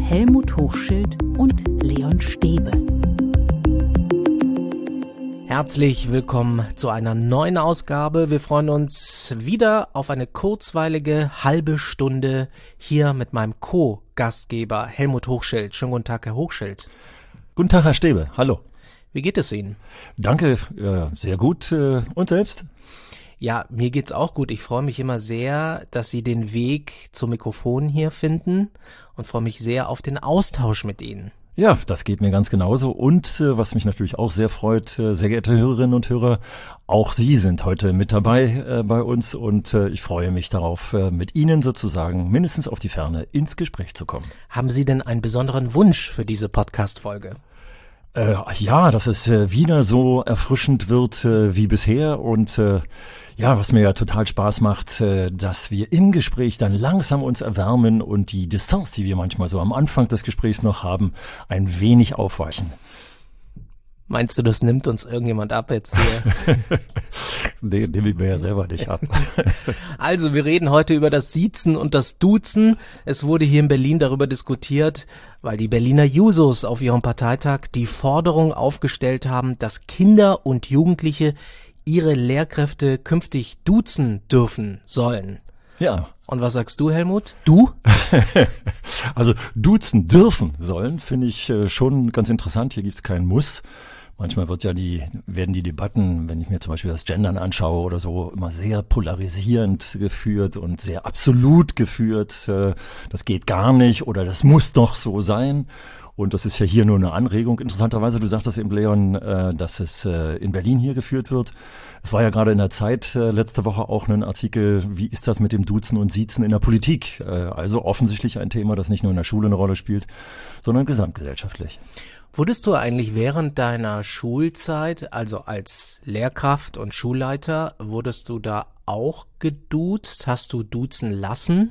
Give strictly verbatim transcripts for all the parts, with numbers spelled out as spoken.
Helmut Hochschild und Leon Stäbe. Herzlich willkommen zu einer neuen Ausgabe. Wir freuen uns wieder auf eine kurzweilige halbe Stunde hier mit meinem Co-Gastgeber Helmut Hochschild. Schönen guten Tag, Herr Hochschild. Guten Tag, Herr Stäbe. Hallo. Wie geht es Ihnen? Danke, äh, sehr gut. Äh, und selbst? Ja, mir geht's auch gut. Ich freue mich immer sehr, dass Sie den Weg zum Mikrofon hier finden und freue mich sehr auf den Austausch mit Ihnen. Ja, das geht mir ganz genauso. Und äh, was mich natürlich auch sehr freut, äh, sehr geehrte Hörerinnen und Hörer, auch Sie sind heute mit dabei äh, bei uns und äh, ich freue mich darauf, äh, mit Ihnen sozusagen mindestens auf die Ferne ins Gespräch zu kommen. Haben Sie denn einen besonderen Wunsch für diese Podcast-Folge? Äh, ja, dass es äh, wieder so erfrischend wird äh, wie bisher und äh, ja, was mir ja total Spaß macht, äh, dass wir im Gespräch dann langsam uns erwärmen und die Distanz, die wir manchmal so am Anfang des Gesprächs noch haben, ein wenig aufweichen. Meinst du, das nimmt uns irgendjemand ab jetzt hier? Den nehme ich mir ja selber nicht ab. Also, wir reden heute über das Siezen und das Duzen. Es wurde hier in Berlin darüber diskutiert, weil die Berliner Jusos auf ihrem Parteitag die Forderung aufgestellt haben, dass Kinder und Jugendliche ihre Lehrkräfte künftig duzen dürfen sollen. Ja. Und was sagst du, Helmut? Du? Also duzen dürfen sollen, finde ich äh, schon ganz interessant. Hier gibt es keinen Muss. Manchmal wird ja die, werden die Debatten, wenn ich mir zum Beispiel das Gendern anschaue oder so, immer sehr polarisierend geführt und sehr absolut geführt. Äh, das geht gar nicht oder das muss doch so sein. Und das ist ja hier nur eine Anregung. Interessanterweise, du sagtest eben, Leon, äh, dass es äh, in Berlin hier geführt wird. Es war ja gerade in der Zeit äh, letzte Woche auch ein Artikel, wie ist das mit dem Duzen und Siezen in der Politik? Äh, also offensichtlich ein Thema, das nicht nur in der Schule eine Rolle spielt, sondern gesamtgesellschaftlich. Wurdest du eigentlich während deiner Schulzeit, also als Lehrkraft und Schulleiter, wurdest du da auch geduzt? Hast du duzen lassen?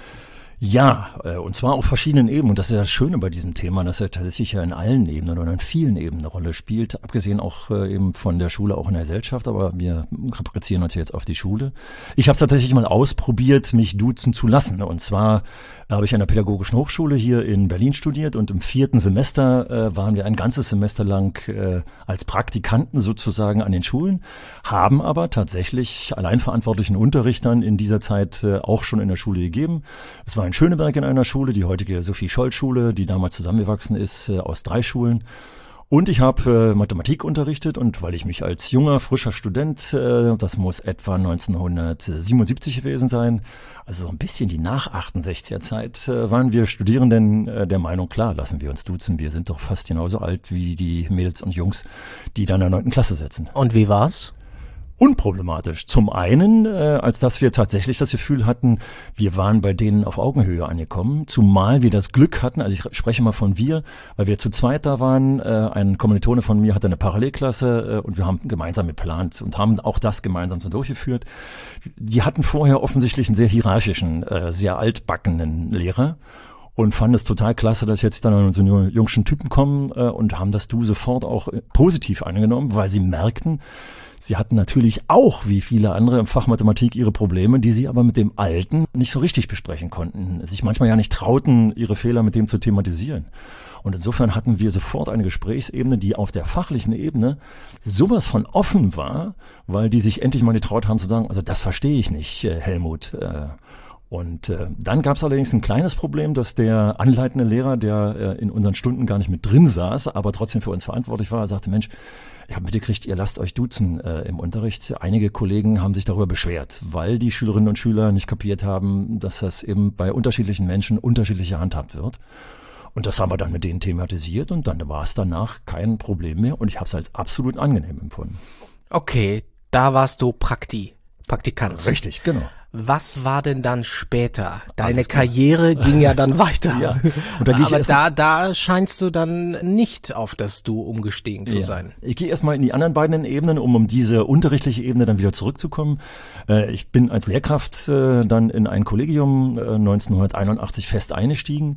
Ja, und zwar auf verschiedenen Ebenen. Und das ist ja das Schöne bei diesem Thema, dass er tatsächlich ja in allen Ebenen oder in vielen Ebenen eine Rolle spielt. Abgesehen auch eben von der Schule, auch in der Gesellschaft. Aber wir replizieren uns jetzt auf die Schule. Ich habe tatsächlich mal ausprobiert, mich duzen zu lassen. Und zwar habe ich an der Pädagogischen Hochschule hier in Berlin studiert. Und im vierten Semester äh, waren wir ein ganzes Semester lang äh, als Praktikanten sozusagen an den Schulen. Haben aber tatsächlich alleinverantwortlichen Unterricht dann in dieser Zeit äh, auch schon in der Schule gegeben. Es war in Schöneberg in einer Schule, die heutige Sophie-Scholl-Schule, die damals zusammengewachsen ist äh, aus drei Schulen. Und ich habe äh, Mathematik unterrichtet und weil ich mich als junger, frischer Student, äh, das muss etwa neunzehnhundertsiebenundsiebzig gewesen sein, also so ein bisschen die Nach-achtundsechziger Zeit, äh, waren wir Studierenden äh, der Meinung, klar, lassen wir uns duzen, wir sind doch fast genauso alt wie die Mädels und Jungs, die dann in der neunten Klasse sitzen. Und wie war's? Unproblematisch. Zum einen, äh, als dass wir tatsächlich das Gefühl hatten, wir waren bei denen auf Augenhöhe angekommen, zumal wir das Glück hatten, also ich spreche mal von wir, weil wir zu zweit da waren, äh, ein Kommilitone von mir hatte eine Parallelklasse äh, und wir haben gemeinsam geplant und haben auch das gemeinsam so durchgeführt. Die hatten vorher offensichtlich einen sehr hierarchischen, äh, sehr altbackenen Lehrer. Und fanden es total klasse, dass jetzt dann so jungschen Typen kommen äh, und haben das Du sofort auch äh, positiv angenommen, weil sie merkten, sie hatten natürlich auch, wie viele andere im Fach Mathematik, ihre Probleme, die sie aber mit dem Alten nicht so richtig besprechen konnten, sich manchmal ja nicht trauten, ihre Fehler mit dem zu thematisieren. Und insofern hatten wir sofort eine Gesprächsebene, die auf der fachlichen Ebene sowas von offen war, weil die sich endlich mal getraut haben zu sagen, also das verstehe ich nicht, äh, Helmut, äh, Und äh, dann gab es allerdings ein kleines Problem, dass der anleitende Lehrer, der äh, in unseren Stunden gar nicht mit drin saß, aber trotzdem für uns verantwortlich war, sagte, Mensch, ich habe mitgekriegt, ihr lasst euch duzen äh, im Unterricht. Einige Kollegen haben sich darüber beschwert, weil die Schülerinnen und Schüler nicht kapiert haben, dass das eben bei unterschiedlichen Menschen unterschiedlich gehandhabt wird. Und das haben wir dann mit denen thematisiert und dann war es danach kein Problem mehr und ich habe es als absolut angenehm empfunden. Okay, da warst du Prakti, Praktikant. Richtig, genau. Was war denn dann später? Deine Alles klar. Karriere ging ja dann weiter. Ja. Und da gehe ich Aber erst da, da scheinst du dann nicht auf das Du umgestiegen zu ja. sein. Ich gehe erstmal in die anderen beiden Ebenen, um um diese unterrichtliche Ebene dann wieder zurückzukommen. Äh, ich bin als Lehrkraft äh, dann in ein Kollegium äh, neunzehnhunderteinundachtzig fest eingestiegen.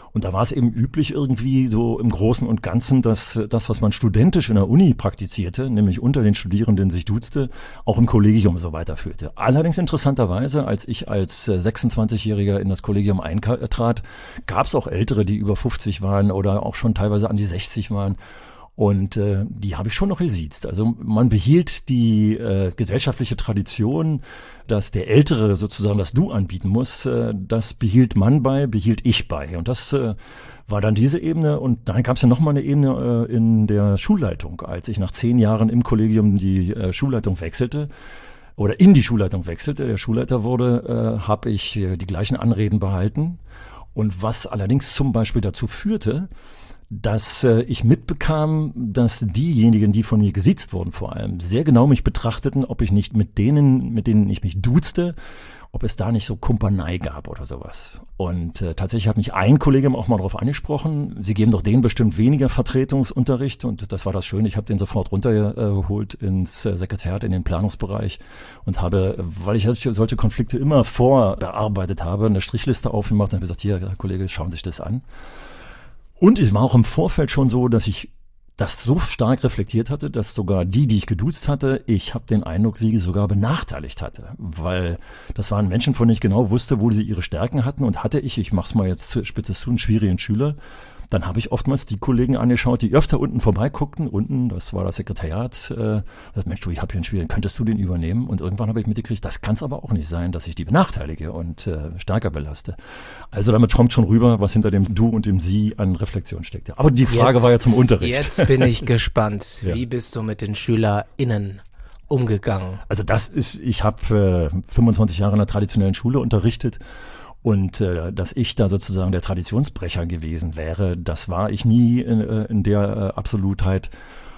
Und da war es eben üblich irgendwie so im Großen und Ganzen, dass das, was man studentisch in der Uni praktizierte, nämlich unter den Studierenden sich duzte, auch im Kollegium so weiterführte. Allerdings interessanterweise, als ich als sechsundzwanzigjähriger in das Kollegium eintrat, gab es auch Ältere, die über fünfzig waren oder auch schon teilweise an die sechzig waren. Und äh, die habe ich schon noch gesiezt. Also man behielt die äh, gesellschaftliche Tradition, dass der Ältere sozusagen das Du anbieten muss. Äh, das behielt man bei, behielt ich bei. Und das äh, war dann diese Ebene. Und dann gab es ja noch mal eine Ebene äh, in der Schulleitung. Als ich nach zehn Jahren im Kollegium die äh, Schulleitung wechselte oder in die Schulleitung wechselte, der Schulleiter wurde, äh, habe ich äh, die gleichen Anreden behalten. Und was allerdings zum Beispiel dazu führte, dass äh, ich mitbekam, dass diejenigen, die von mir gesiezt wurden vor allem, sehr genau mich betrachteten, ob ich nicht mit denen, mit denen ich mich duzte, ob es da nicht so Kumpanei gab oder sowas. Und äh, tatsächlich hat mich ein Kollege auch mal darauf angesprochen, sie geben doch denen bestimmt weniger Vertretungsunterricht, und das war das Schöne, ich habe den sofort runtergeholt ins äh, Sekretariat, in den Planungsbereich und habe, weil ich solche Konflikte immer vorbearbeitet habe, eine Strichliste aufgemacht und habe gesagt, hier, Herr Kollege, schauen Sie sich das an. Und es war auch im Vorfeld schon so, dass ich das so stark reflektiert hatte, dass sogar die, die ich geduzt hatte, ich habe den Eindruck, sie sogar benachteiligt hatte. Weil das waren Menschen, von denen ich genau wusste, wo sie ihre Stärken hatten. Und hatte ich, ich mach's mal jetzt spitze zu, einen schwierigen Schüler, dann habe ich oftmals die Kollegen angeschaut, die öfter unten vorbeiguckten. Unten, das war das Sekretariat, äh, das Mensch, du, ich habe hier einen Schüler, könntest du den übernehmen? Und irgendwann habe ich mitgekriegt, das kann es aber auch nicht sein, dass ich die benachteilige und äh, stärker belaste. Also damit kommt schon rüber, was hinter dem Du und dem Sie an Reflexion steckte. Aber die Frage jetzt, war ja zum Unterricht. Jetzt bin ich gespannt. Ja. Wie bist du mit den SchülerInnen umgegangen? Also das ist, ich habe äh, fünfundzwanzig Jahre in der traditionellen Schule unterrichtet. Und äh, dass ich da sozusagen der Traditionsbrecher gewesen wäre, das war ich nie in, in der äh, Absolutheit.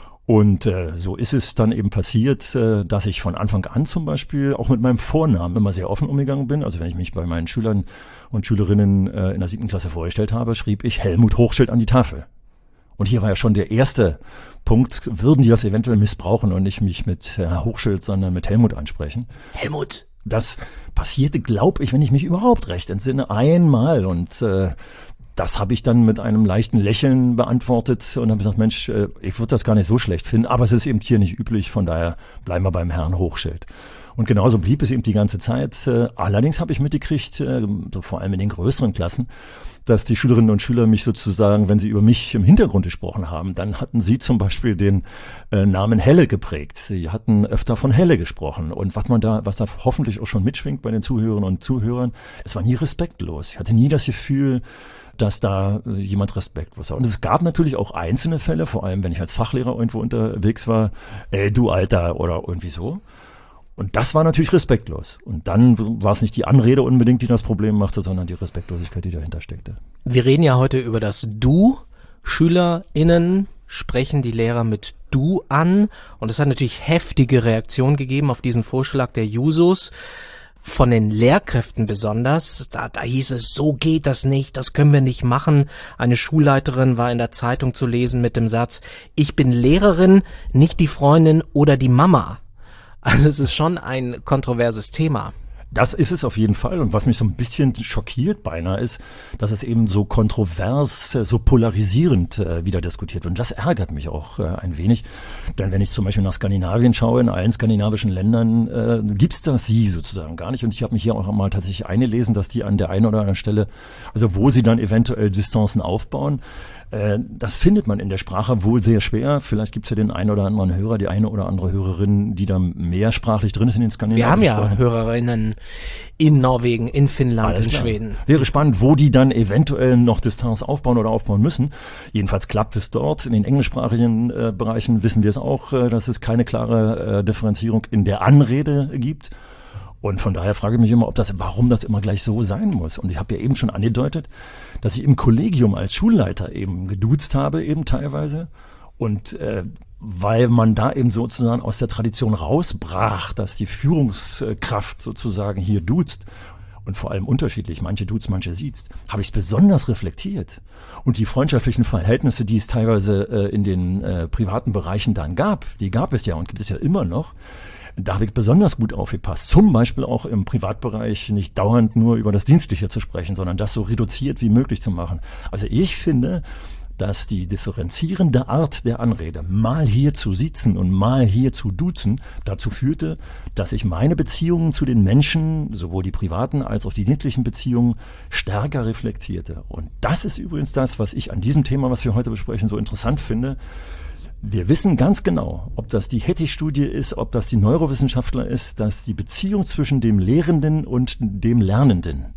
Und äh, so ist es dann eben passiert, äh, dass ich von Anfang an zum Beispiel auch mit meinem Vornamen immer sehr offen umgegangen bin. Also wenn ich mich bei meinen Schülern und Schülerinnen äh, in der siebten Klasse vorgestellt habe, schrieb ich Helmut Hochschild an die Tafel. Und hier war ja schon der erste Punkt, würden die das eventuell missbrauchen und nicht mich mit Herr Hochschild, sondern mit Helmut ansprechen. Helmut. Das passierte, glaube ich, wenn ich mich überhaupt recht entsinne, einmal. Und äh, das habe ich dann mit einem leichten Lächeln beantwortet und habe gesagt, Mensch, äh, ich würde das gar nicht so schlecht finden, aber es ist eben hier nicht üblich, von daher bleiben wir beim Herrn Hochschild. Und genauso blieb es eben die ganze Zeit. Äh, allerdings habe ich mitgekriegt, äh, so vor allem in den größeren Klassen, dass die Schülerinnen und Schüler mich sozusagen, wenn sie über mich im Hintergrund gesprochen haben, dann hatten sie zum Beispiel den äh, Namen Helle geprägt. Sie hatten öfter von Helle gesprochen. Und was man da, was da hoffentlich auch schon mitschwingt bei den Zuhörerinnen und Zuhörern, es war nie respektlos. Ich hatte nie das Gefühl, dass da äh, jemand respektlos war. Und es gab natürlich auch einzelne Fälle, vor allem wenn ich als Fachlehrer irgendwo unterwegs war, ey, du Alter oder irgendwie so. Und das war natürlich respektlos. Und dann war es nicht die Anrede unbedingt, die das Problem machte, sondern die Respektlosigkeit, die dahinter steckte. Wir reden ja heute über das Du. SchülerInnen sprechen die Lehrer mit Du an. Und es hat natürlich heftige Reaktionen gegeben auf diesen Vorschlag der Jusos. Von den Lehrkräften besonders, da, da hieß es, so geht das nicht, das können wir nicht machen. Eine Schulleiterin war in der Zeitung zu lesen mit dem Satz, ich bin Lehrerin, nicht die Freundin oder die Mama. Also es ist schon ein kontroverses Thema. Das ist es auf jeden Fall. Und was mich so ein bisschen schockiert beinahe ist, dass es eben so kontrovers, so polarisierend äh, wieder diskutiert wird. Und das ärgert mich auch äh, ein wenig. Denn wenn ich zum Beispiel nach Skandinavien schaue, in allen skandinavischen Ländern äh, gibt's das Sie sozusagen gar nicht. Und ich habe mich hier auch mal tatsächlich eingelesen, dass die an der einen oder anderen Stelle, also wo sie dann eventuell Distanzen aufbauen, das findet man in der Sprache wohl sehr schwer. Vielleicht gibt es ja den einen oder anderen Hörer, die eine oder andere Hörerin, die da mehrsprachlich drin ist in den skandinavischen Wir haben ja Sprachen. Hörerinnen in Norwegen, in Finnland, Alles in klar. Schweden. Wäre spannend, wo die dann eventuell noch Distanz aufbauen oder aufbauen müssen. Jedenfalls klappt es dort. In den englischsprachigen äh, Bereichen wissen wir es auch, äh, dass es keine klare äh, Differenzierung in der Anrede gibt. Und von daher frage ich mich immer, ob das, warum das immer gleich so sein muss. Und ich habe ja eben schon angedeutet, dass ich im Kollegium als Schulleiter eben geduzt habe, eben teilweise. Und äh, weil man da eben sozusagen aus der Tradition rausbrach, dass die Führungskraft sozusagen hier duzt und vor allem unterschiedlich, manche duzt, manche siezt, habe ich es besonders reflektiert. Und die freundschaftlichen Verhältnisse, die es teilweise äh, in den äh, privaten Bereichen dann gab, die gab es ja und gibt es ja immer noch, Da habe ich besonders gut aufgepasst. Zum Beispiel auch im Privatbereich nicht dauernd nur über das Dienstliche zu sprechen, sondern das so reduziert wie möglich zu machen. Also ich finde, dass die differenzierende Art der Anrede, mal hier zu sitzen und mal hier zu duzen, dazu führte, dass ich meine Beziehungen zu den Menschen, sowohl die privaten als auch die dienstlichen Beziehungen, stärker reflektierte. Und das ist übrigens das, was ich an diesem Thema, was wir heute besprechen, so interessant finde. Wir wissen ganz genau, ob das die Hettich-Studie ist, ob das die Neurowissenschaftler ist, dass die Beziehung zwischen dem Lehrenden und dem Lernenden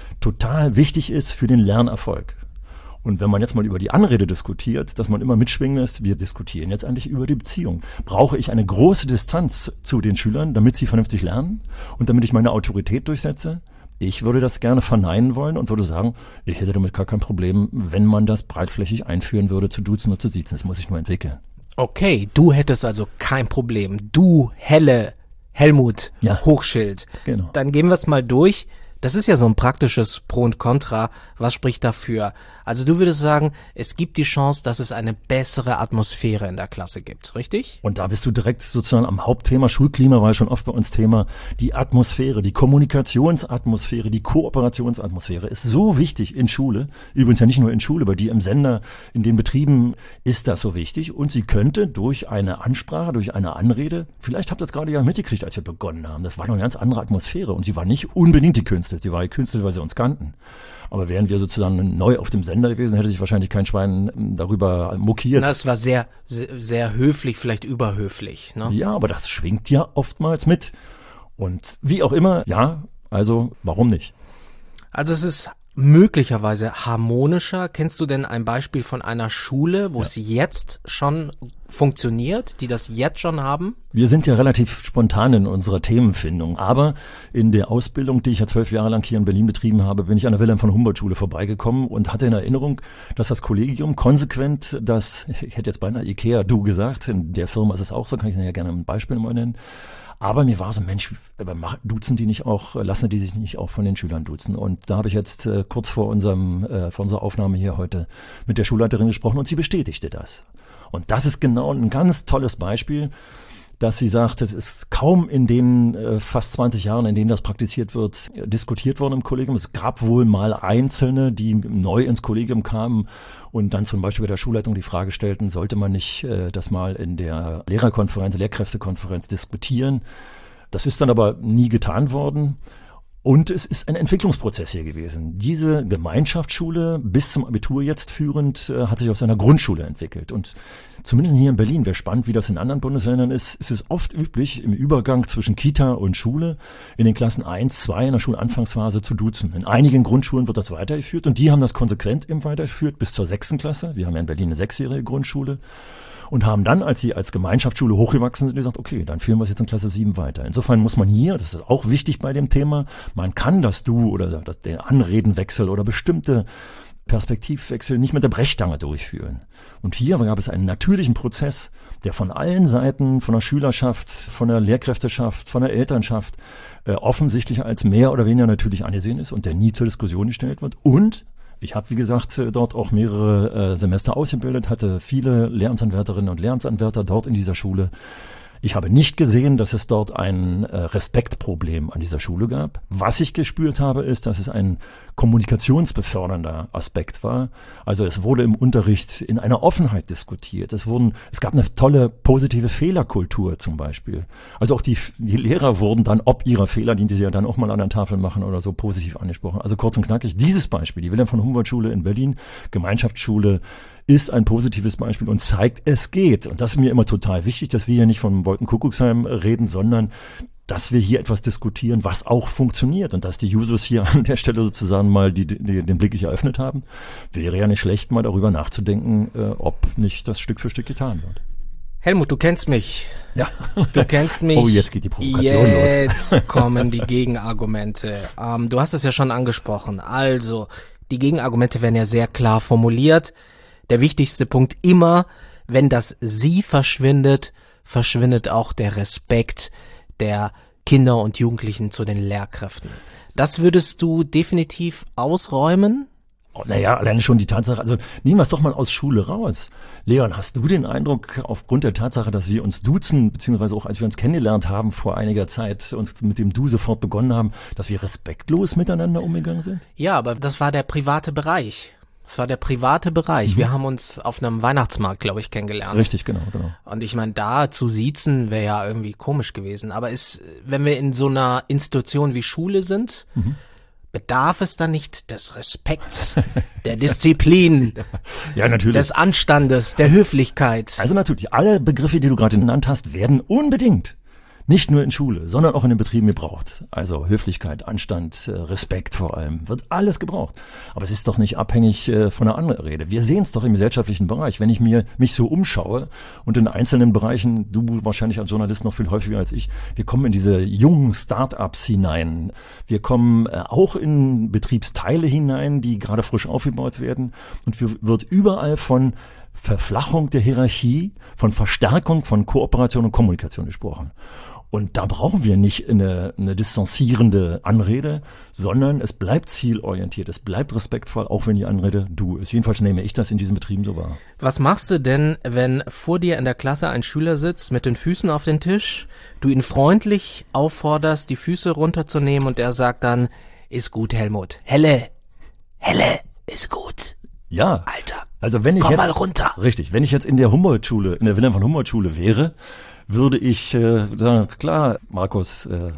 total wichtig ist für den Lernerfolg. Und wenn man jetzt mal über die Anrede diskutiert, dass man immer mitschwingen lässt, wir diskutieren jetzt eigentlich über die Beziehung. Brauche ich eine große Distanz zu den Schülern, damit sie vernünftig lernen und damit ich meine Autorität durchsetze? Ich würde das gerne verneinen wollen und würde sagen, ich hätte damit gar kein Problem, wenn man das breitflächig einführen würde, zu duzen und zu siezen. Das muss ich nur entwickeln. Okay, du hättest also kein Problem. Du, Helle, Helmut, ja. Hochschild. Genau. Dann gehen wir es mal durch. Das ist ja so ein praktisches Pro und Contra. Was spricht dafür? Also du würdest sagen, es gibt die Chance, dass es eine bessere Atmosphäre in der Klasse gibt, richtig? Und da bist du direkt sozusagen am Hauptthema. Schulklima war ja schon oft bei uns Thema. Die Atmosphäre, die Kommunikationsatmosphäre, die Kooperationsatmosphäre ist so wichtig in Schule. Übrigens ja nicht nur in Schule, bei dir im Sender, in den Betrieben ist das so wichtig. Und sie könnte durch eine Ansprache, durch eine Anrede, vielleicht habt ihr das gerade ja mitgekriegt, als wir begonnen haben. Das war noch eine ganz andere Atmosphäre und sie war nicht unbedingt die Künstler. Sie war die Künstler, weil sie uns kannten. Aber wären wir sozusagen neu auf dem Sender gewesen, hätte sich wahrscheinlich kein Schwein darüber mokiert. Na, es war sehr, sehr, sehr höflich, vielleicht überhöflich, ne? Ja, aber das schwingt ja oftmals mit. Und wie auch immer, ja, also warum nicht? Also es ist möglicherweise harmonischer. Kennst du denn ein Beispiel von einer Schule, wo ja. es jetzt schon funktioniert, die das jetzt schon haben? Wir sind ja relativ spontan in unserer Themenfindung, aber in der Ausbildung, die ich ja zwölf Jahre lang hier in Berlin betrieben habe, bin ich an der Wilhelm von Humboldt Schule vorbeigekommen und hatte in Erinnerung, dass das Kollegium konsequent das, ich hätte jetzt beinahe Ikea du gesagt, in der Firma ist es auch so, kann ich ja gerne ein Beispiel mal nennen. Aber mir war so, Mensch, duzen die nicht auch, lassen die sich nicht auch von den Schülern duzen? Und da habe ich jetzt äh, kurz vor unserem, äh, vor unserer Aufnahme hier heute mit der Schulleiterin gesprochen und sie bestätigte das. Und das ist genau ein ganz tolles Beispiel, dass sie sagt, es ist kaum in den äh, fast zwanzig Jahren, in denen das praktiziert wird, äh, diskutiert worden im Kollegium. Es gab wohl mal Einzelne, die neu ins Kollegium kamen und dann zum Beispiel bei der Schulleitung die Frage stellten, sollte man nicht äh, das mal in der Lehrerkonferenz, Lehrkräftekonferenz diskutieren. Das ist dann aber nie getan worden. Und es ist ein Entwicklungsprozess hier gewesen. Diese Gemeinschaftsschule, bis zum Abitur jetzt führend, äh, hat sich aus einer Grundschule entwickelt. Und zumindest hier in Berlin, wäre spannend, wie das in anderen Bundesländern ist, ist es oft üblich, im Übergang zwischen Kita und Schule in den Klassen eins, zwei in der Schulanfangsphase zu duzen. In einigen Grundschulen wird das weitergeführt und die haben das konsequent eben weitergeführt bis zur sechsten Klasse. Wir haben ja in Berlin eine sechsjährige Grundschule. Und haben dann, als sie als Gemeinschaftsschule hochgewachsen sind, gesagt, okay, dann führen wir es jetzt in Klasse sieben weiter. Insofern muss man hier, das ist auch wichtig bei dem Thema, man kann das Du oder das, den Anredenwechsel oder bestimmte Perspektivwechsel nicht mit der Brechstange durchführen. Und hier gab es einen natürlichen Prozess, der von allen Seiten, von der Schülerschaft, von der Lehrkräfteschaft, von der Elternschaft äh, offensichtlich als mehr oder weniger natürlich angesehen ist und der nie zur Diskussion gestellt wird. Und ich habe, wie gesagt, dort auch mehrere äh, Semester ausgebildet, hatte viele Lehramtsanwärterinnen und Lehramtsanwärter dort in dieser Schule. Ich habe nicht gesehen, dass es dort ein äh, Respektproblem an dieser Schule gab. Was ich gespürt habe, ist, dass es ein kommunikationsbefördernder Aspekt war. Also es wurde im Unterricht in einer Offenheit diskutiert. Es wurden, es gab eine tolle positive Fehlerkultur zum Beispiel. Also auch die, die Lehrer wurden dann, ob ihrer Fehler, die sie ja dann auch mal an der Tafel machen oder so, positiv angesprochen. Also kurz und knackig, dieses Beispiel, die Wilhelm von Humboldt Schule in Berlin, Gemeinschaftsschule, ist ein positives Beispiel und zeigt, es geht. Und das ist mir immer total wichtig, dass wir hier nicht von Wolkenkuckucksheim reden, sondern dass wir hier etwas diskutieren, was auch funktioniert. Und dass die Jusos hier an der Stelle sozusagen mal die, die, den Blick eröffnet haben, wäre ja nicht schlecht, mal darüber nachzudenken, äh, ob nicht das Stück für Stück getan wird. Helmut, du kennst mich. Ja. Du kennst mich. Oh, jetzt geht die Provokation jetzt los. Jetzt kommen die Gegenargumente. Ähm, du hast es ja schon angesprochen. Also, die Gegenargumente werden ja sehr klar formuliert. Der wichtigste Punkt immer, wenn das Sie verschwindet, verschwindet auch der Respekt der Kinder und Jugendlichen zu den Lehrkräften. Das würdest du definitiv ausräumen? Oh, naja, alleine schon die Tatsache, also nehmen wir es doch mal aus Schule raus. Leon, hast du den Eindruck, aufgrund der Tatsache, dass wir uns duzen, beziehungsweise auch als wir uns kennengelernt haben vor einiger Zeit, uns mit dem Du sofort begonnen haben, dass wir respektlos miteinander umgegangen sind? Ja, aber das war der private Bereich. Das war der private Bereich. Mhm. Wir haben uns auf einem Weihnachtsmarkt, glaube ich, kennengelernt. Richtig, genau, genau. Und ich meine, da zu siezen wäre ja irgendwie komisch gewesen. Aber ist, wenn wir in so einer Institution wie Schule sind, mhm. bedarf es dann nicht des Respekts, der Disziplin, ja, natürlich. des Anstandes, der Höflichkeit? Also natürlich, alle Begriffe, die du gerade genannt hast, werden unbedingt nicht nur in Schule, sondern auch in den Betrieben gebraucht. Also Höflichkeit, Anstand, Respekt vor allem, wird alles gebraucht. Aber es ist doch nicht abhängig von einer anderen Rede. Wir sehen es doch im gesellschaftlichen Bereich. Wenn ich mir mich so umschaue und in einzelnen Bereichen, du wahrscheinlich als Journalist noch viel häufiger als ich, wir kommen in diese jungen Start-ups hinein. Wir kommen auch in Betriebsteile hinein, die gerade frisch aufgebaut werden. Und wird überall von Verflachung der Hierarchie, von Verstärkung von Kooperation und Kommunikation gesprochen. Und da brauchen wir nicht eine, eine distanzierende Anrede, sondern es bleibt zielorientiert, es bleibt respektvoll, auch wenn die Anrede du ist. Jedenfalls nehme ich das in diesen Betrieben so wahr. Was machst du denn, wenn vor dir in der Klasse ein Schüler sitzt mit den Füßen auf den Tisch, du ihn freundlich aufforderst, die Füße runterzunehmen und er sagt dann, ist gut, Helmut. Helle, Helle, ist gut. Ja. Alter, also wenn ich komm jetzt, mal runter. Richtig, wenn ich jetzt in der Humboldt-Schule, in der Wilhelm von Humboldt-Schule wäre, würde ich äh, sagen, klar, Markus, äh,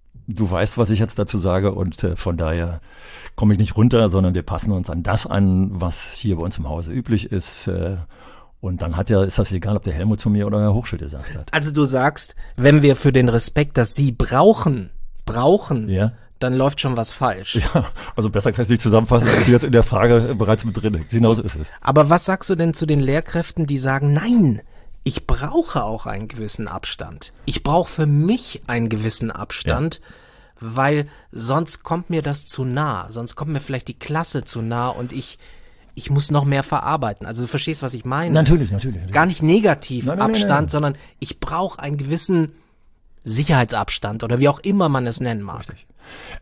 du weißt, was ich jetzt dazu sage und äh, von daher komme ich nicht runter, sondern wir passen uns an das an, was hier bei uns im Hause üblich ist. Äh, und dann hat ja, ist das egal, ob der Helmut zu mir oder Herr Hochschild gesagt hat. Also du sagst, wenn wir für den Respekt, das Sie brauchen, brauchen, ja, dann läuft schon was falsch. Ja, also besser kann ich es nicht zusammenfassen, als jetzt in der Frage bereits mit drin. Genauso ist es. Aber was sagst du denn zu den Lehrkräften, die sagen, nein, ich brauche auch einen gewissen Abstand. Ich brauche für mich einen gewissen Abstand, ja. weil sonst kommt mir das zu nah. Sonst kommt mir vielleicht die Klasse zu nah und ich ich muss noch mehr verarbeiten. Also du verstehst, was ich meine? Natürlich, natürlich. natürlich. Gar nicht negativ nein, nein, Abstand, nein, nein. sondern ich brauche einen gewissen Sicherheitsabstand oder wie auch immer man es nennen mag. Richtig.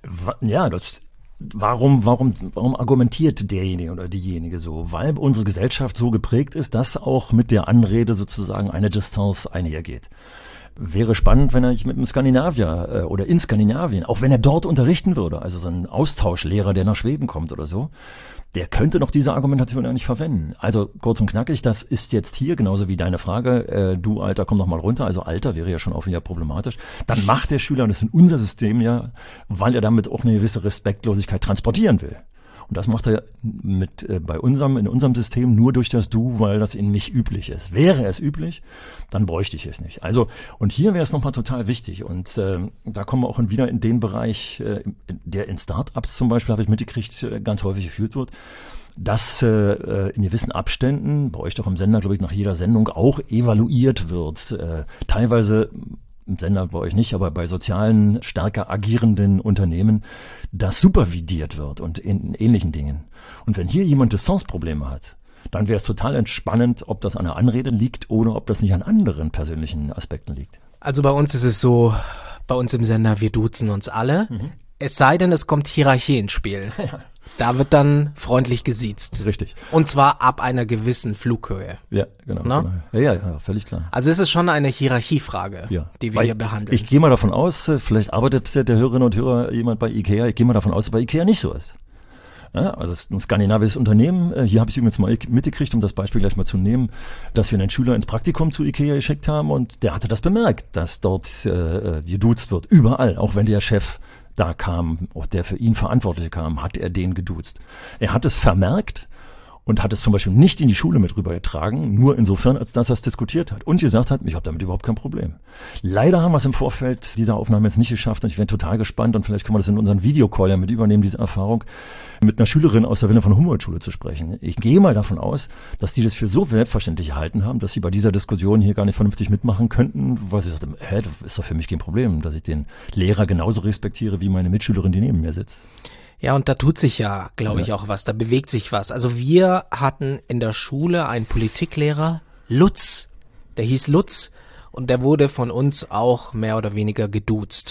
Ja, das Warum, warum, warum argumentiert derjenige oder diejenige so? Weil unsere Gesellschaft so geprägt ist, dass auch mit der Anrede sozusagen eine Distanz einhergeht. Wäre spannend, wenn er mit einem Skandinavier äh, oder in Skandinavien, auch wenn er dort unterrichten würde, also so ein Austauschlehrer, der nach Schweden kommt oder so, der könnte noch diese Argumentation ja nicht verwenden. Also kurz und knackig, das ist jetzt hier, genauso wie deine Frage, äh, du Alter, komm doch mal runter, also Alter wäre ja schon auch wieder problematisch. Dann macht der Schüler, und das ist in unser System ja, weil er damit auch eine gewisse Respektlosigkeit transportieren will. Und das macht er mit äh, bei unserem in unserem System nur durch das Du, weil das in mich üblich ist. Wäre es üblich, dann bräuchte ich es nicht. Also und hier wäre es nochmal total wichtig. Und äh, da kommen wir auch wieder in den Bereich, äh, der in Start-ups zum Beispiel, habe ich mitgekriegt, äh, ganz häufig geführt wird, dass äh, in gewissen Abständen, bei euch doch im Sender, glaube ich, nach jeder Sendung auch evaluiert wird. Äh, teilweise im Sender bei euch nicht, aber bei sozialen, stärker agierenden Unternehmen, das supervidiert wird und in ähnlichen Dingen. Und wenn hier jemand Distanzprobleme hat, dann wäre es total entspannend, ob das an der Anrede liegt oder ob das nicht an anderen persönlichen Aspekten liegt. Also bei uns ist es so, bei uns im Sender, wir duzen uns alle. Mhm. Es sei denn, es kommt Hierarchie ins Spiel. Ja. Da wird dann freundlich gesiezt. Richtig. Und zwar ab einer gewissen Flughöhe. Ja, genau. genau. Ja, ja, ja, völlig klar. Also es ist schon eine Hierarchiefrage, ja. die wir Weil hier behandeln. Ich gehe mal davon aus, vielleicht arbeitet der Hörerinnen und Hörer jemand bei Ikea, ich gehe mal davon aus, dass bei Ikea nicht so ist. Ja, also es ist ein skandinavisches Unternehmen. Hier habe ich übrigens mal mitgekriegt, um das Beispiel gleich mal zu nehmen, dass wir einen Schüler ins Praktikum zu Ikea geschickt haben und der hatte das bemerkt, dass dort äh, geduzt wird, überall, auch wenn der Chef da kam, auch der für ihn Verantwortliche kam, hat er den geduzt. Er hat es vermerkt und hat es zum Beispiel nicht in die Schule mit rübergetragen, nur insofern, als dass er es diskutiert hat und gesagt hat, ich habe damit überhaupt kein Problem. Leider haben wir es im Vorfeld dieser Aufnahme jetzt nicht geschafft und ich wäre total gespannt und vielleicht können wir das in unseren Videocall ja mit übernehmen, diese Erfahrung, mit einer Schülerin aus der Wilhelm von Humboldt-Schule zu sprechen. Ich gehe mal davon aus, dass die das für so selbstverständlich erhalten haben, dass sie bei dieser Diskussion hier gar nicht vernünftig mitmachen könnten, weil sie sagten, hä, das ist doch für mich kein Problem, dass ich den Lehrer genauso respektiere wie meine Mitschülerin, die neben mir sitzt. Ja, und da tut sich ja, glaube ich, auch was. Da bewegt sich was. Also wir hatten in der Schule einen Politiklehrer, Lutz. Der hieß Lutz und der wurde von uns auch mehr oder weniger geduzt.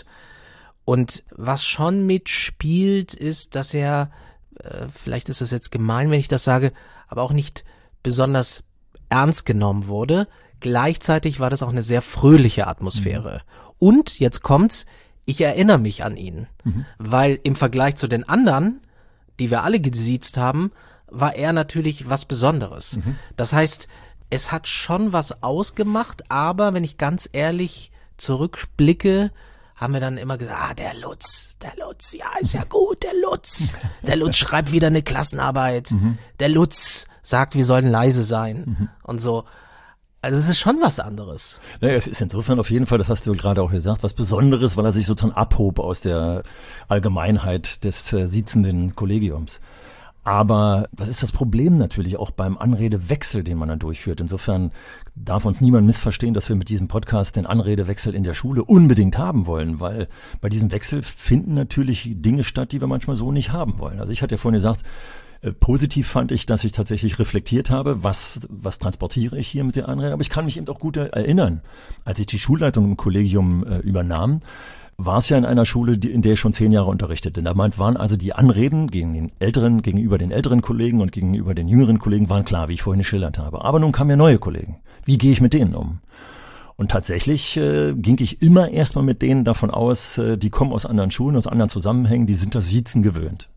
Und was schon mitspielt, ist, dass er, äh, vielleicht ist das jetzt gemein, wenn ich das sage, aber auch nicht besonders ernst genommen wurde. Gleichzeitig war das auch eine sehr fröhliche Atmosphäre. Mhm. Und, jetzt kommt's, ich erinnere mich an ihn. Mhm. Weil im Vergleich zu den anderen, die wir alle gesiezt haben, war er natürlich was Besonderes. Mhm. Das heißt, es hat schon was ausgemacht, aber wenn ich ganz ehrlich zurückblicke, haben wir dann immer gesagt, ah, der Lutz, der Lutz, ja, ist ja gut, der Lutz. Der Lutz schreibt wieder eine Klassenarbeit. Mhm. Der Lutz sagt, wir sollen leise sein mhm. und so. Also es ist schon was anderes. Naja, es ist insofern auf jeden Fall, das hast du gerade auch gesagt, was Besonderes, weil er sich sozusagen abhob aus der Allgemeinheit des äh, siezenden Kollegiums. Aber was ist das Problem natürlich auch beim Anredewechsel, den man dann durchführt? Insofern darf uns niemand missverstehen, dass wir mit diesem Podcast den Anredewechsel in der Schule unbedingt haben wollen, weil bei diesem Wechsel finden natürlich Dinge statt, die wir manchmal so nicht haben wollen. Also ich hatte ja vorhin gesagt, äh, positiv fand ich, dass ich tatsächlich reflektiert habe, was, was transportiere ich hier mit der Anrede. Aber ich kann mich eben auch gut erinnern, als ich die Schulleitung im Kollegium äh, übernahm, war es ja in einer Schule, die, in der ich schon zehn Jahre unterrichtete. Da waren also die Anreden gegen den älteren, gegenüber den älteren Kollegen und gegenüber den jüngeren Kollegen waren klar, wie ich vorhin geschildert habe. Aber nun kamen ja neue Kollegen. Wie gehe ich mit denen um? Und tatsächlich äh, ging ich immer erstmal mit denen davon aus, äh, die kommen aus anderen Schulen, aus anderen Zusammenhängen, die sind das Siezen gewöhnt.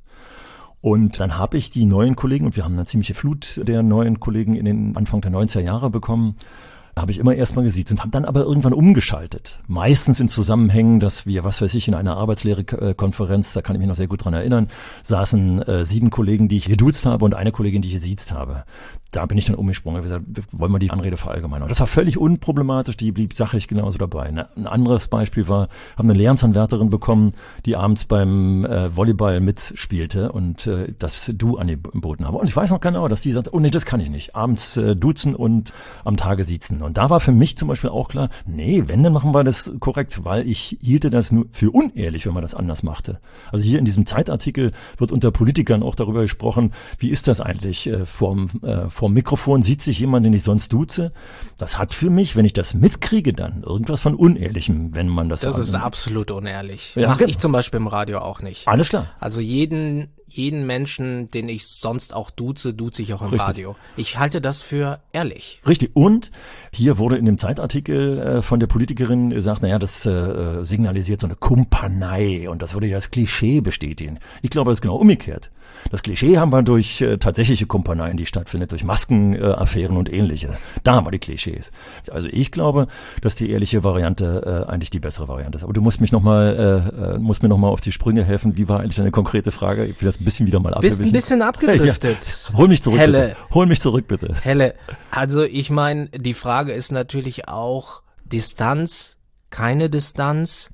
Und dann habe ich die neuen Kollegen, und wir haben eine ziemliche Flut der neuen Kollegen in den Anfang der neunziger Jahre bekommen, habe ich immer erstmal gesiezt und habe dann aber irgendwann umgeschaltet. Meistens in Zusammenhängen, dass wir, was weiß ich, in einer Arbeitslehre-Konferenz, da kann ich mich noch sehr gut dran erinnern, saßen äh, sieben Kollegen, die ich geduzt habe und eine Kollegin, die ich gesiezt habe. Da bin ich dann umgesprungen und gesagt, wollen wir die Anrede verallgemeinern. Das war völlig unproblematisch, die blieb sachlich genauso dabei. Ein anderes Beispiel war, haben eine Lehramtsanwärterin bekommen, die abends beim äh, Volleyball mitspielte und äh, das Du angeboten habe. Und ich weiß noch genau, dass die sagt, oh nee, das kann ich nicht. Abends äh, duzen und am Tage siezen. Und da war für mich zum Beispiel auch klar, nee, wenn, dann machen wir das korrekt, weil ich hielte das nur für unehrlich, wenn man das anders machte. Also hier in diesem Zeitartikel wird unter Politikern auch darüber gesprochen, wie ist das eigentlich äh, vorm, äh, vorm Mikrofon, sieht sich jemand, den ich sonst duze? Das hat für mich, wenn ich das mitkriege, dann irgendwas von Unehrlichem, wenn man das... Das so ist absolut unehrlich. Ja, Mache genau. ich zum Beispiel im Radio auch nicht. Alles klar. Also jeden... Jeden Menschen, den ich sonst auch duze, duze ich auch im Richtig. Radio. Ich halte das für ehrlich. Richtig. Und hier wurde in dem Zeitartikel äh, von der Politikerin gesagt, naja, das äh, signalisiert so eine Kumpanei und das würde ja das Klischee bestätigen. Ich glaube, das ist genau umgekehrt. Das Klischee haben wir durch äh, tatsächliche Kumpaneien, die stattfindet, durch Maskenaffären äh, und ähnliche. Da haben wir die Klischees. Also ich glaube, dass die ehrliche Variante äh, eigentlich die bessere Variante ist. Aber du musst mich noch mal, äh, musst mir noch mal auf die Sprünge helfen. Wie war eigentlich deine konkrete Frage? Ich will das ein bisschen wieder mal abgewichen. Bist ein bisschen abgedriftet. Hey, ja. Hol mich zurück, Helle. bitte. Hol mich zurück, bitte. Helle. Also ich meine, die Frage ist natürlich auch Distanz, keine Distanz.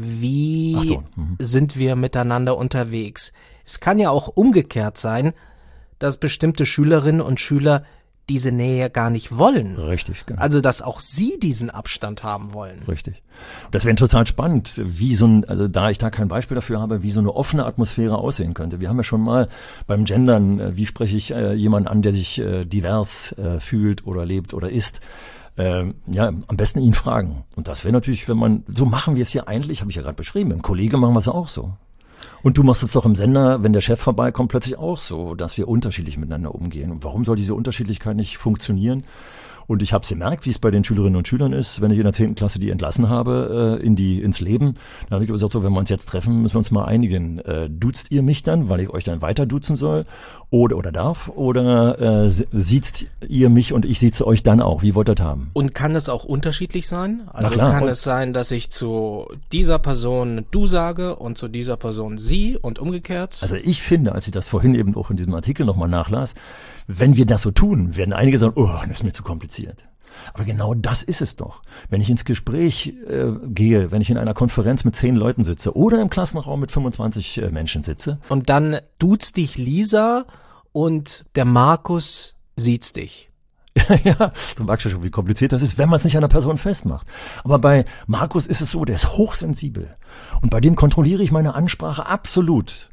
Wie Ach so. Mhm. sind wir miteinander unterwegs? Es kann ja auch umgekehrt sein, dass bestimmte Schülerinnen und Schüler diese Nähe gar nicht wollen. Richtig, genau. Also, dass auch sie diesen Abstand haben wollen. Richtig. Das wäre total spannend, wie so ein, also da ich da kein Beispiel dafür habe, wie so eine offene Atmosphäre aussehen könnte. Wir haben ja schon mal beim Gendern, wie spreche ich äh, jemanden an, der sich äh, divers äh, fühlt oder lebt oder ist, äh, ja, am besten ihn fragen. Und das wäre natürlich, wenn man, so machen wir es ja eigentlich, habe ich ja gerade beschrieben, im Kollege machen wir es auch so. Und du machst es doch im Sender, wenn der Chef vorbeikommt, plötzlich auch so, dass wir unterschiedlich miteinander umgehen. Und warum soll diese Unterschiedlichkeit nicht funktionieren? Und ich habe es gemerkt, wie es bei den Schülerinnen und Schülern ist, wenn ich in der zehnten Klasse die entlassen habe äh, in die ins Leben. Dann habe ich gesagt, so, wenn wir uns jetzt treffen, müssen wir uns mal einigen. Äh, duzt ihr mich dann, weil ich euch dann weiter duzen soll oder oder darf? Oder äh, siezt ihr mich und ich sieze euch dann auch? Wie wollt ihr das haben? Und kann es auch unterschiedlich sein? Also klar, kann und es sein, dass ich zu dieser Person du sage und zu dieser Person sie und umgekehrt? Also ich finde, als ich das vorhin eben auch in diesem Artikel nochmal nachlas, wenn wir das so tun, werden einige sagen, oh, das ist mir zu kompliziert. Aber genau das ist es doch. Wenn ich ins Gespräch äh, gehe, wenn ich in einer Konferenz mit zehn Leuten sitze oder im Klassenraum mit fünfundzwanzig äh, Menschen sitze. Und dann duzt dich Lisa und der Markus sieht's dich. Ja, du magst ja schon, wie kompliziert das ist, wenn man es nicht an einer Person festmacht. Aber bei Markus ist es so, der ist hochsensibel. Und bei dem kontrolliere ich meine Ansprache absolut.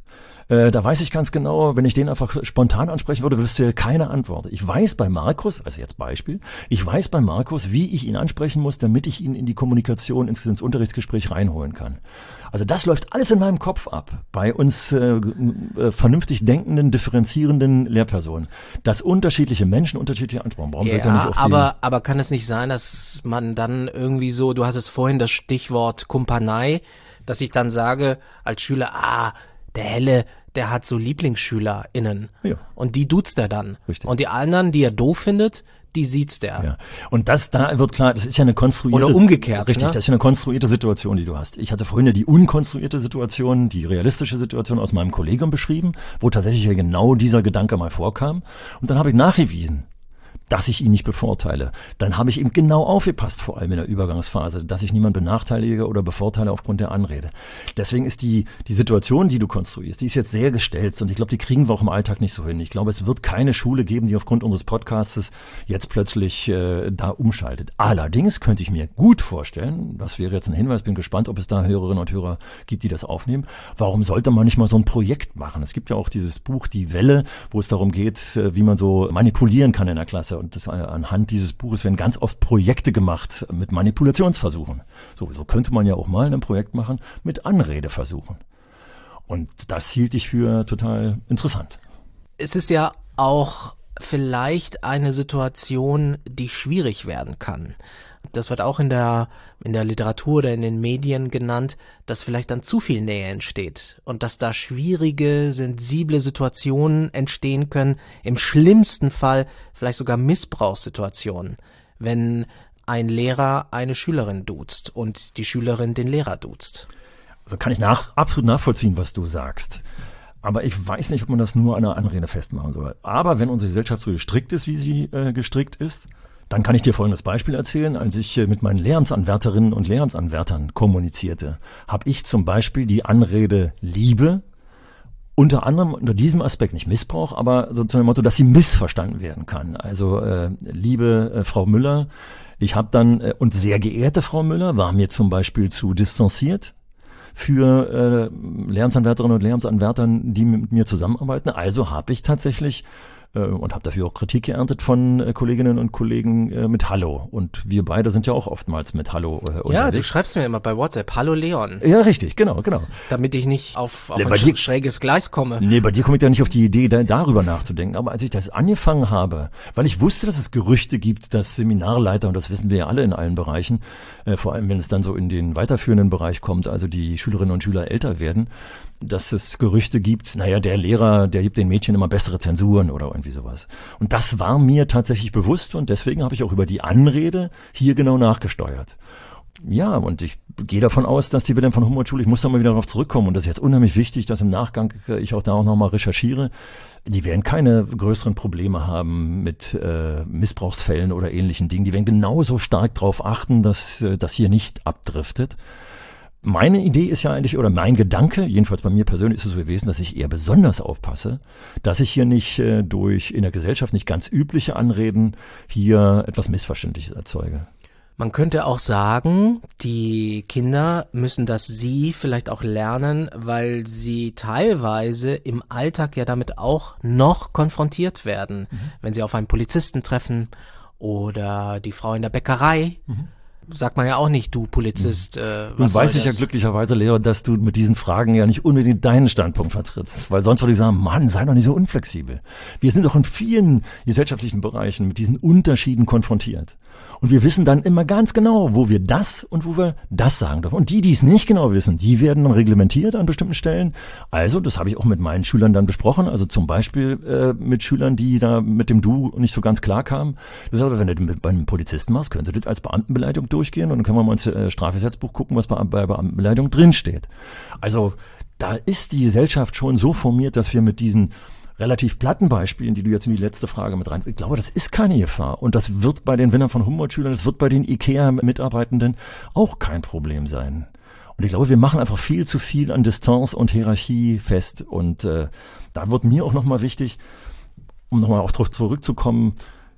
Äh, da weiß ich ganz genau, wenn ich den einfach spontan ansprechen würde, wüsste er keine Antwort. Ich weiß bei Markus, also jetzt Beispiel, ich weiß bei Markus, wie ich ihn ansprechen muss, damit ich ihn in die Kommunikation, ins, ins Unterrichtsgespräch reinholen kann. Also das läuft alles in meinem Kopf ab, bei uns äh, äh, vernünftig denkenden, differenzierenden Lehrpersonen. Dass unterschiedliche Menschen unterschiedliche Antworten brauchen. Ja, aber, aber kann es nicht sein, dass man dann irgendwie so, du hast es vorhin das Stichwort Kumpanei, dass ich dann sage als Schüler, ah, der Helle, der hat so LieblingsschülerInnen. Ja. Und die duzt er dann. Richtig. Und die anderen, die er doof findet, die sieht's der. Ja. Und das, da wird klar, das ist ja eine konstruierte... Oder umgekehrt. Richtig, ne? Das ist ja eine konstruierte Situation, die du hast. Ich hatte vorhin ja die unkonstruierte Situation, die realistische Situation aus meinem Kollegium beschrieben, wo tatsächlich ja genau dieser Gedanke mal vorkam. Und dann habe ich nachgewiesen, dass ich ihn nicht bevorteile. Dann habe ich ihm genau aufgepasst, vor allem in der Übergangsphase, dass ich niemand benachteilige oder bevorteile aufgrund der Anrede. Deswegen ist die die Situation, die du konstruierst, die ist jetzt sehr gestellt und ich glaube, die kriegen wir auch im Alltag nicht so hin. Ich glaube, es wird keine Schule geben, die aufgrund unseres Podcasts jetzt plötzlich äh, da umschaltet. Allerdings könnte ich mir gut vorstellen, das wäre jetzt ein Hinweis, bin gespannt, ob es da Hörerinnen und Hörer gibt, die das aufnehmen. Warum sollte man nicht mal so ein Projekt machen? Es gibt ja auch dieses Buch Die Welle, wo es darum geht, wie man so manipulieren kann in der Klasse. Und das, anhand dieses Buches werden ganz oft Projekte gemacht mit Manipulationsversuchen. So, so könnte man ja auch mal ein Projekt machen mit Anredeversuchen. Und das hielt ich für total interessant. Es ist ja auch vielleicht eine Situation, die schwierig werden kann. Das wird auch in der, in der Literatur oder in den Medien genannt, dass vielleicht dann zu viel Nähe entsteht und dass da schwierige, sensible Situationen entstehen können, im schlimmsten Fall vielleicht sogar Missbrauchssituationen, wenn ein Lehrer eine Schülerin duzt und die Schülerin den Lehrer duzt. Also kann ich nach, absolut nachvollziehen, was du sagst. Aber ich weiß nicht, ob man das nur an einer Anrede festmachen soll. Aber wenn unsere Gesellschaft so gestrickt ist, wie sie äh, gestrickt ist, dann kann ich dir folgendes Beispiel erzählen. Als ich mit meinen Lehramtsanwärterinnen und Lehramtsanwärtern kommunizierte, habe ich zum Beispiel die Anrede Liebe unter anderem unter diesem Aspekt, nicht Missbrauch, aber so zu dem Motto, dass sie missverstanden werden kann. Also äh, liebe äh, Frau Müller, ich habe dann, äh, und sehr geehrte Frau Müller, war mir zum Beispiel zu distanziert für äh, Lehramtsanwärterinnen und Lehramtsanwärtern, die mit mir zusammenarbeiten. Also habe ich tatsächlich und habe dafür auch Kritik geerntet von äh, Kolleginnen und Kollegen äh, mit Hallo. Und wir beide sind ja auch oftmals mit Hallo äh, unterwegs. Ja, du schreibst mir immer bei WhatsApp, Hallo Leon. Ja, richtig, genau, genau. Damit ich nicht auf, auf nee, ein dir, schräges Gleis komme. Nee, bei dir komme ich ja nicht auf die Idee, da, darüber nachzudenken. Aber als ich das angefangen habe, weil ich wusste, dass es Gerüchte gibt, dass Seminarleiter, und das wissen wir ja alle in allen Bereichen, äh, vor allem wenn es dann so in den weiterführenden Bereich kommt, also die Schülerinnen und Schüler älter werden, dass es Gerüchte gibt, naja, der Lehrer, der gibt den Mädchen immer bessere Zensuren oder irgendwie sowas. Und das war mir tatsächlich bewusst und deswegen habe ich auch über die Anrede hier genau nachgesteuert. Ja, und ich gehe davon aus, dass die Wilhelm von Humboldt-Schule, ich muss da mal wieder darauf zurückkommen und das ist jetzt unheimlich wichtig, dass im Nachgang ich auch da auch nochmal recherchiere, die werden keine größeren Probleme haben mit äh, Missbrauchsfällen oder ähnlichen Dingen. Die werden genauso stark darauf achten, dass das hier nicht abdriftet. Meine Idee ist ja eigentlich, oder mein Gedanke, jedenfalls bei mir persönlich ist es so gewesen, dass ich eher besonders aufpasse, dass ich hier nicht äh, durch in der Gesellschaft nicht ganz übliche Anreden hier etwas Missverständliches erzeuge. Man könnte auch sagen, die Kinder müssen das Sie vielleicht auch lernen, weil sie teilweise im Alltag ja damit auch noch konfrontiert werden, mhm. wenn sie auf einen Polizisten treffen oder die Frau in der Bäckerei. Mhm. Sagt man ja auch nicht, du Polizist. Äh, was Nun weiß ich das? ja glücklicherweise, Lehrer, dass du mit diesen Fragen ja nicht unbedingt deinen Standpunkt vertrittst. Weil sonst würde ich sagen, Mann, sei doch nicht so unflexibel. Wir sind doch in vielen gesellschaftlichen Bereichen mit diesen Unterschieden konfrontiert. Und wir wissen dann immer ganz genau, wo wir das und wo wir das sagen dürfen. Und die, die es nicht genau wissen, die werden dann reglementiert an bestimmten Stellen. Also, das habe ich auch mit meinen Schülern dann besprochen. Also zum Beispiel äh, mit Schülern, die da mit dem Du nicht so ganz klar kamen. Das heißt, wenn du das bei einem Polizisten machst, könnte das als Beamtenbeleidigung durchgehen. Und dann können wir mal ins äh, Strafgesetzbuch gucken, was bei, bei Beamtenbeleidigung drinsteht. Also, da ist die Gesellschaft schon so formiert, dass wir mit diesen relativ platten Beispielen, die du jetzt in die letzte Frage mit rein, ich glaube, das ist keine Gefahr. Und das wird bei den Wilhelm von Humboldt-Schülern, das wird bei den IKEA-Mitarbeitenden auch kein Problem sein. Und ich glaube, wir machen einfach viel zu viel an Distanz und Hierarchie fest. Und äh, da wird mir auch nochmal wichtig, um nochmal auch darauf zurückzukommen,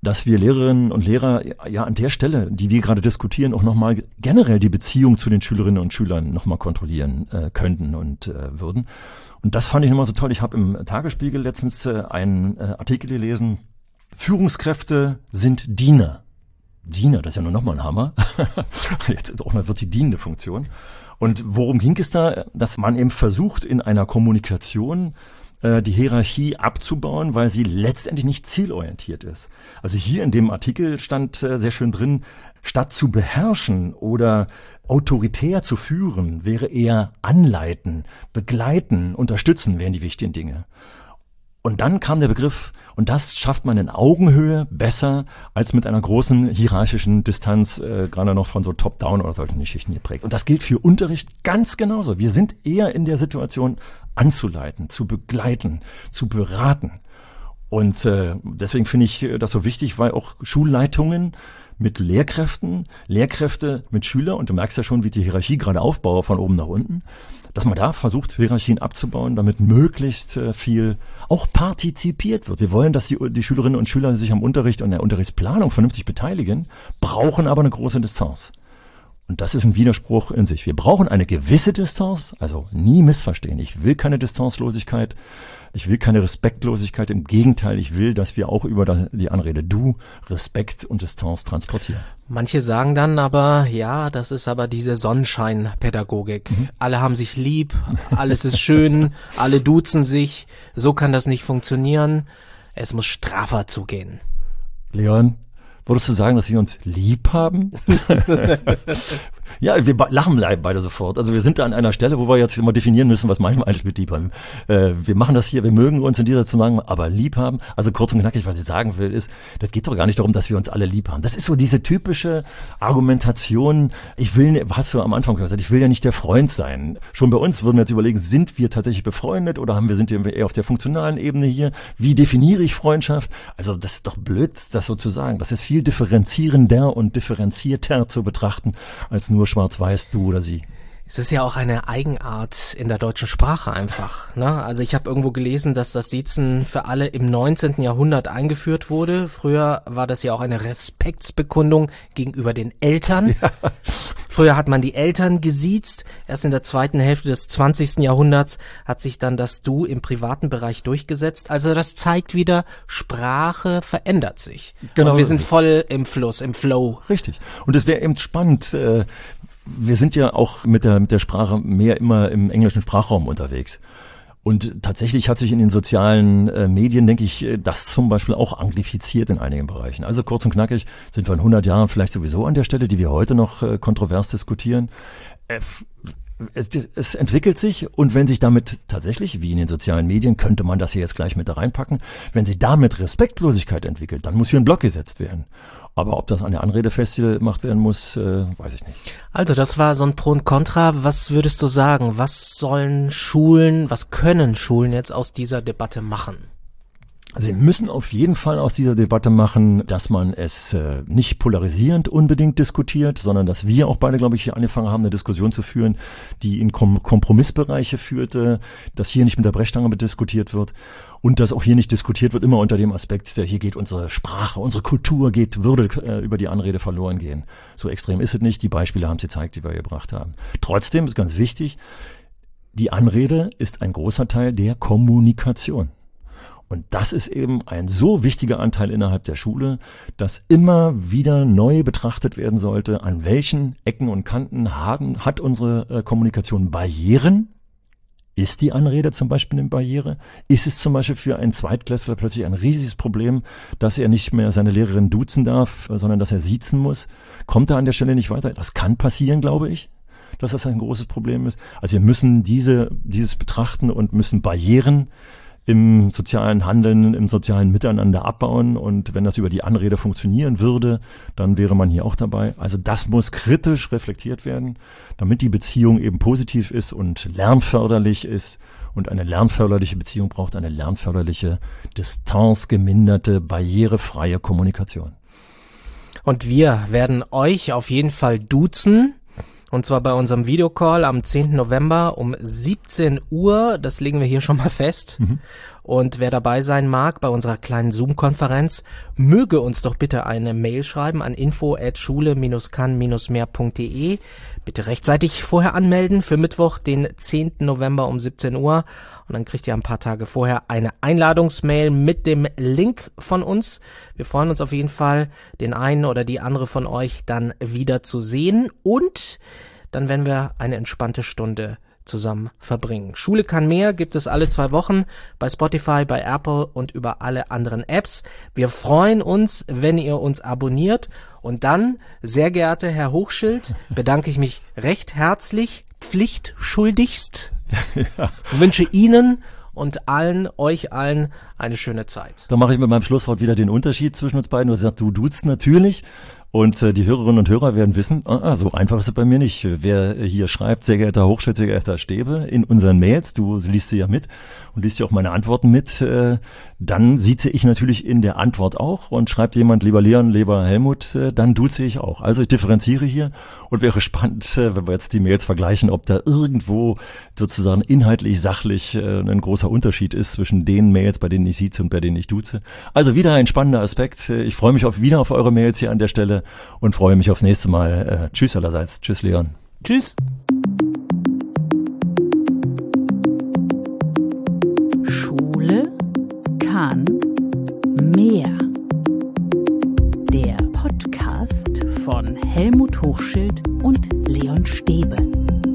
dass wir Lehrerinnen und Lehrer ja an der Stelle, die wir gerade diskutieren, auch nochmal generell die Beziehung zu den Schülerinnen und Schülern nochmal kontrollieren äh, könnten und äh, würden. Und das fand ich immer so toll. Ich habe im Tagesspiegel letztens äh, einen äh, Artikel gelesen, Führungskräfte sind Diener. Diener, das ist ja nur nochmal ein Hammer. Jetzt auch mal wird die dienende Funktion. Und worum ging es da? Dass man eben versucht, in einer Kommunikation äh, die Hierarchie abzubauen, weil sie letztendlich nicht zielorientiert ist. Also hier in dem Artikel stand äh, sehr schön drin, statt zu beherrschen oder autoritär zu führen, wäre eher anleiten, begleiten, unterstützen wären die wichtigen Dinge. Und dann kam der Begriff, und das schafft man in Augenhöhe besser als mit einer großen hierarchischen Distanz, äh, gerade noch von so Top-Down oder solchen Geschichten geprägt. Und das gilt für Unterricht ganz genauso. Wir sind eher in der Situation, anzuleiten, zu begleiten, zu beraten. Und äh, deswegen finde ich das so wichtig, weil auch Schulleitungen mit Lehrkräften, Lehrkräfte mit Schülern, und du merkst ja schon, wie die Hierarchie gerade aufbaue von oben nach unten, dass man da versucht, Hierarchien abzubauen, damit möglichst äh, viel auch partizipiert wird. Wir wollen, dass die, die Schülerinnen und Schüler sich am Unterricht und der Unterrichtsplanung vernünftig beteiligen, brauchen aber eine große Distanz. Und das ist ein Widerspruch in sich. Wir brauchen eine gewisse Distanz, also nie missverstehen. Ich will keine Distanzlosigkeit, ich will keine Respektlosigkeit. Im Gegenteil, ich will, dass wir auch über die Anrede Du Respekt und Distanz transportieren. Manche sagen dann aber, ja, das ist aber diese Sonnenscheinpädagogik. Mhm. Alle haben sich lieb, alles ist schön, alle duzen sich, so kann das nicht funktionieren. Es muss straffer zugehen. Leon, würdest du sagen, dass wir uns lieb haben? Ja, wir lachen beide sofort. Also wir sind da an einer Stelle, wo wir jetzt mal definieren müssen, was meinen wir eigentlich mit lieb haben. Äh, wir machen das hier, wir mögen uns in dieser Zusammenhang, aber lieb haben, also kurz und knackig, was ich sagen will, ist, das geht doch gar nicht darum, dass wir uns alle lieb haben. Das ist so diese typische Argumentation, ich will, hast du am Anfang gesagt, ich will ja nicht der Freund sein. Schon bei uns würden wir jetzt überlegen, sind wir tatsächlich befreundet oder haben wir, sind wir eher auf der funktionalen Ebene hier? Wie definiere ich Freundschaft? Also das ist doch blöd, das so zu sagen. Das ist viel differenzierender und differenzierter zu betrachten, als nur schwarz-weiß, du oder sie. Es ist ja auch eine Eigenart in der deutschen Sprache einfach, ne? Also ich habe irgendwo gelesen, dass das Siezen für alle im neunzehnten Jahrhundert eingeführt wurde. Früher war das ja auch eine Respektsbekundung gegenüber den Eltern. Ja. Früher hat man die Eltern gesiezt. Erst in der zweiten Hälfte des zwanzigsten Jahrhunderts hat sich dann das Du im privaten Bereich durchgesetzt. Also das zeigt wieder, Sprache verändert sich. Genau. Und wir sind voll im Fluss, im Flow. Richtig. Und es wäre eben spannend, äh, wir sind ja auch mit der, mit der Sprache mehr immer im englischen Sprachraum unterwegs. Und tatsächlich hat sich in den sozialen äh, Medien, denke ich, das zum Beispiel auch anglifiziert in einigen Bereichen. Also kurz und knackig sind wir in hundert Jahren vielleicht sowieso an der Stelle, die wir heute noch äh, kontrovers diskutieren. Äh, Es, es entwickelt sich, und wenn sich damit tatsächlich, wie in den sozialen Medien, könnte man das hier jetzt gleich mit da reinpacken, wenn sich damit Respektlosigkeit entwickelt, dann muss hier ein Block gesetzt werden. Aber ob das an der Anrede festgemacht werden muss, äh, weiß ich nicht. Also das war so ein Pro und Contra. Was würdest du sagen? Was sollen Schulen, was können Schulen jetzt aus dieser Debatte machen? Sie müssen auf jeden Fall aus dieser Debatte machen, dass man es äh, nicht polarisierend unbedingt diskutiert, sondern dass wir auch beide, glaube ich, hier angefangen haben, eine Diskussion zu führen, die in Kom- Kompromissbereiche führte, dass hier nicht mit der Brechstange diskutiert wird und dass auch hier nicht diskutiert wird, immer unter dem Aspekt, der hier geht unsere Sprache, unsere Kultur geht, würde äh, über die Anrede verloren gehen. So extrem ist es nicht, die Beispiele haben es gezeigt, die wir gebracht haben. Trotzdem ist ganz wichtig, die Anrede ist ein großer Teil der Kommunikation. Und das ist eben ein so wichtiger Anteil innerhalb der Schule, dass immer wieder neu betrachtet werden sollte, an welchen Ecken und Kanten haben, hat unsere äh, Kommunikation Barrieren. Ist die Anrede zum Beispiel eine Barriere? Ist es zum Beispiel für einen Zweitklässler plötzlich ein riesiges Problem, dass er nicht mehr seine Lehrerin duzen darf, sondern dass er siezen muss? Kommt er an der Stelle nicht weiter? Das kann passieren, glaube ich, dass das ein großes Problem ist. Also wir müssen diese, dieses betrachten und müssen Barrieren im sozialen Handeln, im sozialen Miteinander abbauen, und wenn das über die Anrede funktionieren würde, dann wäre man hier auch dabei. Also das muss kritisch reflektiert werden, damit die Beziehung eben positiv ist und lernförderlich ist, und eine lernförderliche Beziehung braucht eine lernförderliche, distanzgeminderte, barrierefreie Kommunikation. Und wir werden euch auf jeden Fall duzen. Und zwar bei unserem Videocall am zehnten November um siebzehn Uhr. Das legen wir hier schon mal fest. Mhm. Und wer dabei sein mag bei unserer kleinen Zoom-Konferenz, möge uns doch bitte eine Mail schreiben an info at schule dash kann dash mehr punkt de. Bitte rechtzeitig vorher anmelden für Mittwoch, den zehnten November um siebzehn Uhr. Und dann kriegt ihr ein paar Tage vorher eine Einladungsmail mit dem Link von uns. Wir freuen uns auf jeden Fall, den einen oder die andere von euch dann wieder zu sehen. Und dann werden wir eine entspannte Stunde zusammen verbringen. Schule kann mehr gibt es alle zwei Wochen bei Spotify, bei Apple und über alle anderen Apps. Wir freuen uns, wenn ihr uns abonniert. Und dann, sehr geehrter Herr Hochschild, bedanke ich mich recht herzlich, pflichtschuldigst ja. und wünsche Ihnen und allen, euch allen eine schöne Zeit. Da mache ich mit meinem Schlusswort wieder den Unterschied zwischen uns beiden. Du sagst, du duzt natürlich. Und äh, die Hörerinnen und Hörer werden wissen, ah, so einfach ist es bei mir nicht. Wer hier schreibt, sehr geehrter Hochschild, sehr geehrter Stäbe, in unseren Mails, du liest sie ja mit und liest ja auch meine Antworten mit, äh, dann sieze ich natürlich in der Antwort auch und schreibt jemand, lieber Leon, lieber Helmut, äh, dann duze ich auch. Also ich differenziere hier und wäre spannend, äh, wenn wir jetzt die Mails vergleichen, ob da irgendwo sozusagen inhaltlich, sachlich äh, ein großer Unterschied ist zwischen den Mails, bei denen ich sieze und bei denen ich duze. Also wieder ein spannender Aspekt. Ich freue mich auf wieder auf eure Mails hier an der Stelle. Und freue mich aufs nächste Mal. Äh, tschüss allerseits. Tschüss, Leon. Tschüss. Schule kann mehr. Der Podcast von Helmut Hochschild und Leon Stäbe.